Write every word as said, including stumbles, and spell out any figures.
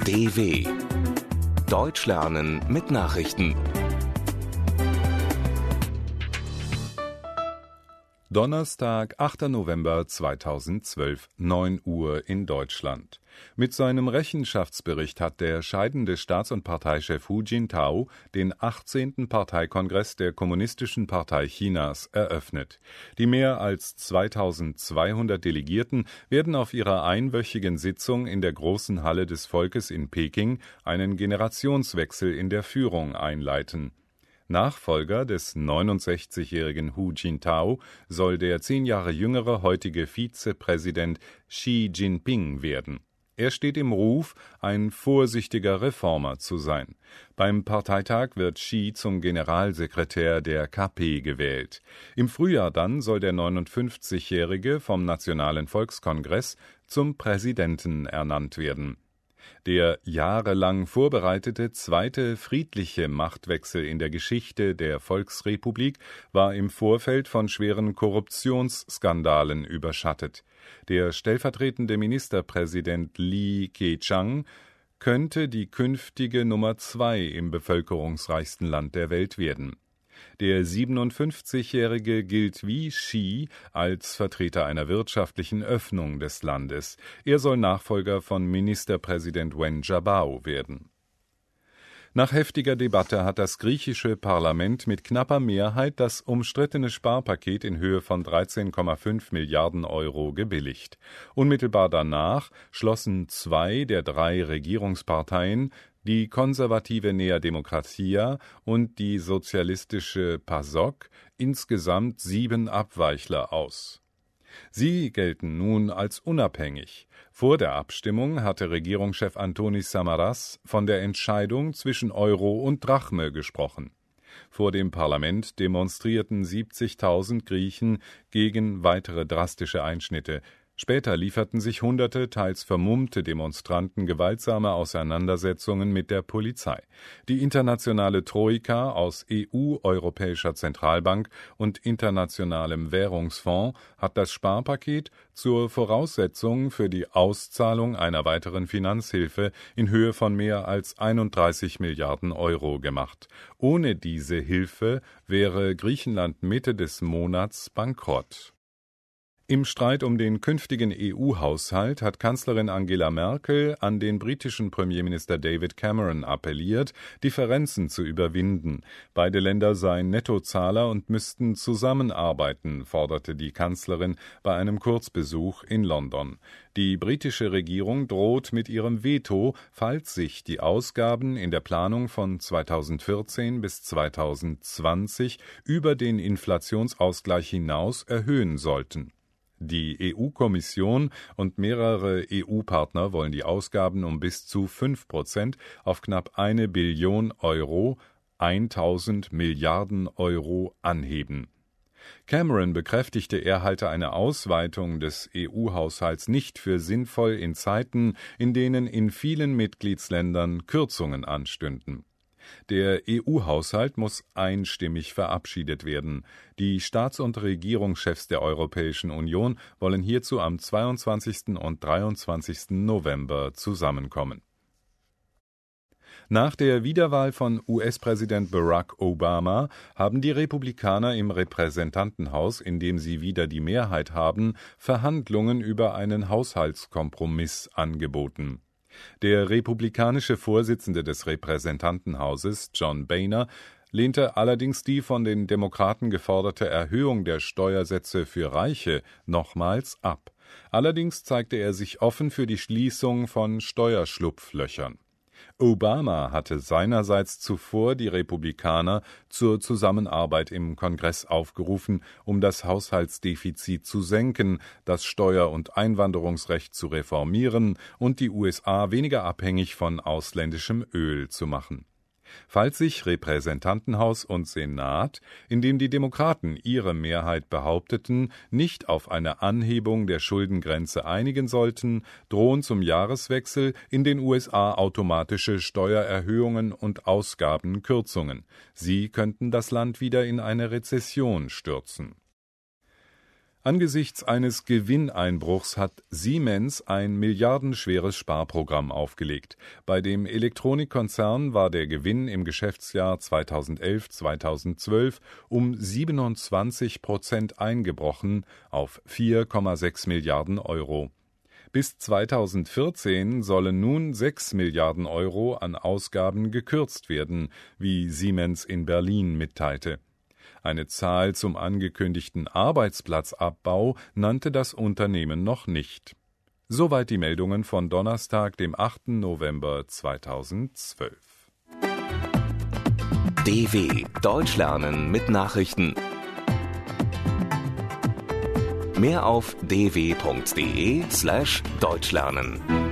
D W Deutsch lernen mit Nachrichten. Donnerstag, achter November zweitausendzwölf, neun Uhr in Deutschland. Mit seinem Rechenschaftsbericht hat der scheidende Staats- und Parteichef Hu Jintao den achtzehnten Parteikongress der Kommunistischen Partei Chinas eröffnet. Die mehr als zweitausendzweihundert Delegierten werden auf ihrer einwöchigen Sitzung in der Großen Halle des Volkes in Peking einen Generationswechsel in der Führung einleiten. Nachfolger des neunundsechzigjährigen Hu Jintao soll der zehn Jahre jüngere heutige Vizepräsident Xi Jinping werden. Er steht im Ruf, ein vorsichtiger Reformer zu sein. Beim Parteitag wird Xi zum Generalsekretär der K P gewählt. Im Frühjahr dann soll der neunundfünfzigjährige vom Nationalen Volkskongress zum Präsidenten ernannt werden. Der jahrelang vorbereitete zweite friedliche Machtwechsel in der Geschichte der Volksrepublik war im Vorfeld von schweren Korruptionsskandalen überschattet. Der stellvertretende Ministerpräsident Li Keqiang könnte die künftige Nummer zwei im bevölkerungsreichsten Land der Welt werden. Der siebenundfünfzigjährige gilt wie Xi als Vertreter einer wirtschaftlichen Öffnung des Landes. Er soll Nachfolger von Ministerpräsident Wen Jiabao werden. Nach heftiger Debatte hat das griechische Parlament mit knapper Mehrheit das umstrittene Sparpaket in Höhe von dreizehn Komma fünf Milliarden Euro gebilligt. Unmittelbar danach schlossen zwei der drei Regierungsparteien, die konservative Nea Demokratia und die sozialistische PASOK, insgesamt sieben Abweichler aus. Sie gelten nun als unabhängig. Vor der Abstimmung hatte Regierungschef Antonis Samaras von der Entscheidung zwischen Euro und Drachme gesprochen. Vor dem Parlament demonstrierten siebzigtausend Griechen gegen weitere drastische Einschnitte. Später lieferten sich hunderte, teils vermummte Demonstranten gewaltsame Auseinandersetzungen mit der Polizei. Die internationale Troika aus E U, Europäischer Zentralbank und Internationalem Währungsfonds hat das Sparpaket zur Voraussetzung für die Auszahlung einer weiteren Finanzhilfe in Höhe von mehr als einunddreißig Milliarden Euro gemacht. Ohne diese Hilfe wäre Griechenland Mitte des Monats bankrott. Im Streit um den künftigen E U-Haushalt hat Kanzlerin Angela Merkel an den britischen Premierminister David Cameron appelliert, Differenzen zu überwinden. Beide Länder seien Nettozahler und müssten zusammenarbeiten, forderte die Kanzlerin bei einem Kurzbesuch in London. Die britische Regierung droht mit ihrem Veto, falls sich die Ausgaben in der Planung von zweitausendvierzehn bis zweitausendzwanzig über den Inflationsausgleich hinaus erhöhen sollten. Die E U-Kommission und mehrere E U-Partner wollen die Ausgaben um bis zu fünf Prozent auf knapp eine Billion Euro, tausend Milliarden Euro anheben. Cameron bekräftigte, er halte eine Ausweitung des E U-Haushalts nicht für sinnvoll in Zeiten, in denen in vielen Mitgliedsländern Kürzungen anstünden. Der E U-Haushalt muss einstimmig verabschiedet werden. Die Staats- und Regierungschefs der Europäischen Union wollen hierzu am zweiundzwanzigsten und dreiundzwanzigsten November zusammenkommen. Nach der Wiederwahl von U S-Präsident Barack Obama haben die Republikaner im Repräsentantenhaus, in dem sie wieder die Mehrheit haben, Verhandlungen über einen Haushaltskompromiss angeboten. Der republikanische Vorsitzende des Repräsentantenhauses, John Boehner, lehnte allerdings die von den Demokraten geforderte Erhöhung der Steuersätze für Reiche nochmals ab. Allerdings zeigte er sich offen für die Schließung von Steuerschlupflöchern. Obama hatte seinerseits zuvor die Republikaner zur Zusammenarbeit im Kongress aufgerufen, um das Haushaltsdefizit zu senken, das Steuer- und Einwanderungsrecht zu reformieren und die U S A weniger abhängig von ausländischem Öl zu machen. Falls sich Repräsentantenhaus und Senat, in dem die Demokraten ihre Mehrheit behaupteten, nicht auf eine Anhebung der Schuldengrenze einigen sollten, drohen zum Jahreswechsel in den U S A automatische Steuererhöhungen und Ausgabenkürzungen. Sie könnten das Land wieder in eine Rezession stürzen. Angesichts eines Gewinneinbruchs hat Siemens ein milliardenschweres Sparprogramm aufgelegt. Bei dem Elektronikkonzern war der Gewinn im Geschäftsjahr zweitausendelf zweitausendzwölf um siebenundzwanzig Prozent eingebrochen auf vier Komma sechs Milliarden Euro. Bis zweitausendvierzehn sollen nun sechs Milliarden Euro an Ausgaben gekürzt werden, wie Siemens in Berlin mitteilte. Eine Zahl zum angekündigten Arbeitsplatzabbau nannte das Unternehmen noch nicht. Soweit die Meldungen von Donnerstag, dem achten November zweitausendzwölf. D W Deutsch lernen mit Nachrichten. Mehr auf d w punkt d e slash deutsch lernen.